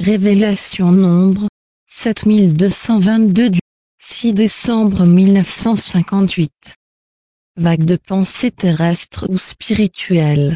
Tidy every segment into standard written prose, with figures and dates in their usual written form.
Révélation nombre 7222 du 6 décembre 1958. Vague de pensée terrestre ou spirituelle.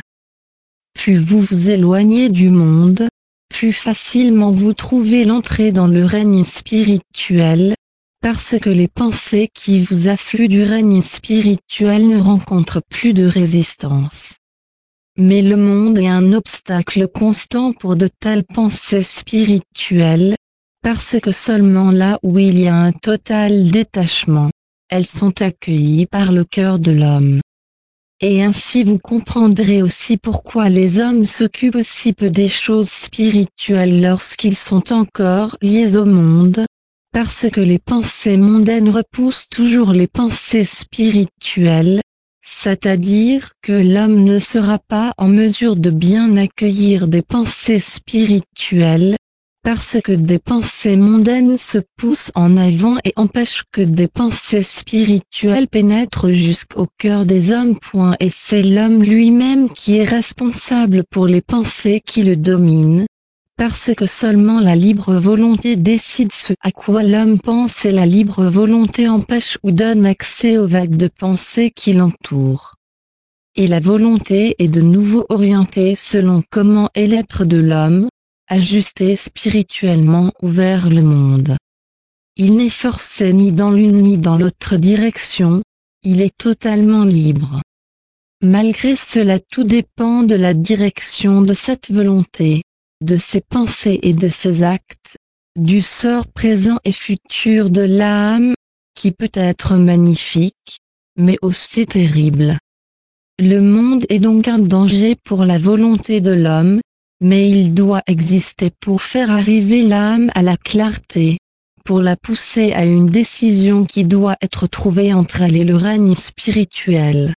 Plus vous vous éloignez du monde, plus facilement vous trouvez l'entrée dans le règne spirituel, parce que les pensées qui vous affluent du règne spirituel ne rencontrent plus de résistance. Mais le monde est un obstacle constant pour de telles pensées spirituelles, parce que seulement là où il y a un total détachement, elles sont accueillies par le cœur de l'homme. Et ainsi vous comprendrez aussi pourquoi les hommes s'occupent si peu des choses spirituelles lorsqu'ils sont encore liés au monde, parce que les pensées mondaines repoussent toujours les pensées spirituelles, c'est-à-dire que l'homme ne sera pas en mesure de bien accueillir des pensées spirituelles, parce que des pensées mondaines se poussent en avant et empêchent que des pensées spirituelles pénètrent jusqu'au cœur des hommes. Et c'est l'homme lui-même qui est responsable pour les pensées qui le dominent, parce que seulement la libre volonté décide ce à quoi l'homme pense et la libre volonté empêche ou donne accès aux vagues de pensée qui l'entourent. Et la volonté est de nouveau orientée selon comment est l'être de l'homme, ajusté spirituellement ou vers le monde. Il n'est forcé ni dans l'une ni dans l'autre direction, il est totalement libre. Malgré cela, tout dépend de la direction de cette volonté, de ses pensées et de ses actes, du sort présent et futur de l'âme, qui peut être magnifique, mais aussi terrible. Le monde est donc un danger pour la volonté de l'homme, mais il doit exister pour faire arriver l'âme à la clarté, pour la pousser à une décision qui doit être trouvée entre elle et le règne spirituel.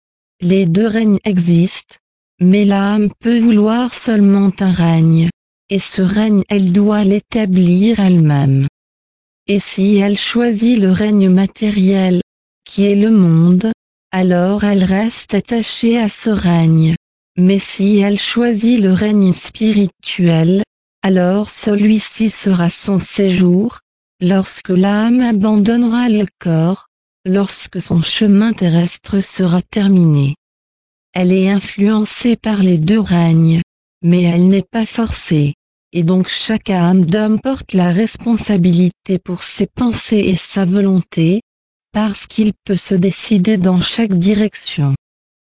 Les deux règnes existent, mais l'âme peut vouloir seulement un règne, et ce règne elle doit l'établir elle-même. Et si elle choisit le règne matériel, qui est le monde, alors elle reste attachée à ce règne. Mais si elle choisit le règne spirituel, alors celui-ci sera son séjour, lorsque l'âme abandonnera le corps, lorsque son chemin terrestre sera terminé. Elle est influencée par les deux règnes, mais elle n'est pas forcée, et donc chaque âme d'homme porte la responsabilité pour ses pensées et sa volonté, parce qu'il peut se décider dans chaque direction.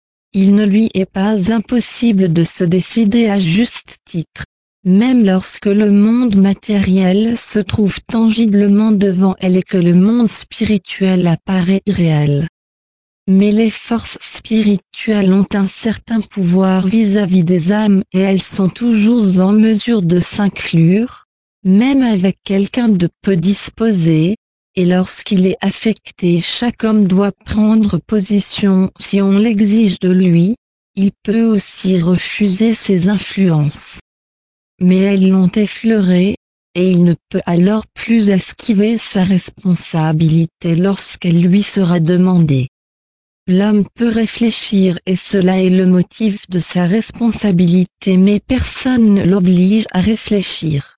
Il ne lui est pas impossible de se décider à juste titre, même lorsque le monde matériel se trouve tangiblement devant elle et que le monde spirituel apparaît irréel. Mais les forces spirituelles ont un certain pouvoir vis-à-vis des âmes et elles sont toujours en mesure de s'inclure, même avec quelqu'un de peu disposé, et lorsqu'il est affecté, chaque homme doit prendre position si on l'exige de lui, il peut aussi refuser ses influences. Mais elles l'ont effleuré, et il ne peut alors plus esquiver sa responsabilité lorsqu'elle lui sera demandée. L'homme peut réfléchir et cela est le motif de sa responsabilité mais personne ne l'oblige à réfléchir.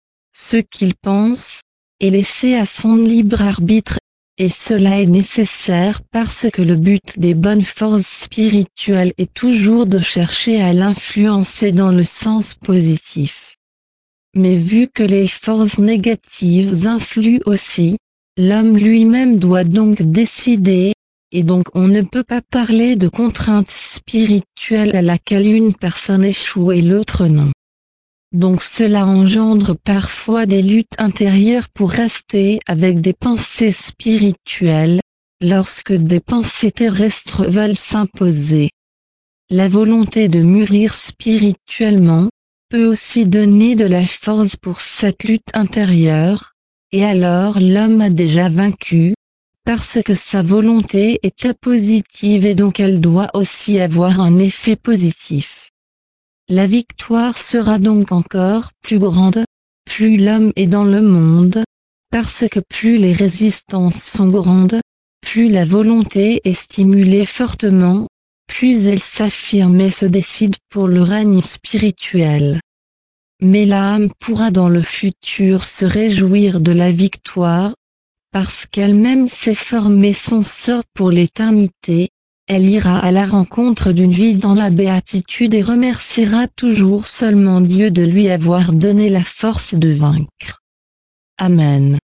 Ce qu'il pense, est laissé à son libre arbitre, et cela est nécessaire parce que le but des bonnes forces spirituelles est toujours de chercher à l'influencer dans le sens positif. Mais vu que les forces négatives influent aussi, l'homme lui-même doit donc décider, et donc on ne peut pas parler de contrainte spirituelle à laquelle une personne échoue et l'autre non. Donc cela engendre parfois des luttes intérieures pour rester avec des pensées spirituelles, lorsque des pensées terrestres veulent s'imposer. La volonté de mûrir spirituellement, peut aussi donner de la force pour cette lutte intérieure, et alors l'homme a déjà vaincu, parce que sa volonté était positive et donc elle doit aussi avoir un effet positif. La victoire sera donc encore plus grande, plus l'homme est dans le monde, parce que plus les résistances sont grandes, plus la volonté est stimulée fortement, plus elle s'affirme et se décide pour le règne spirituel. Mais l'âme pourra dans le futur se réjouir de la victoire, parce qu'elle-même s'est formée son sort pour l'éternité. Elle ira à la rencontre d'une vie dans la béatitude et remerciera toujours seulement Dieu de lui avoir donné la force de vaincre. Amen.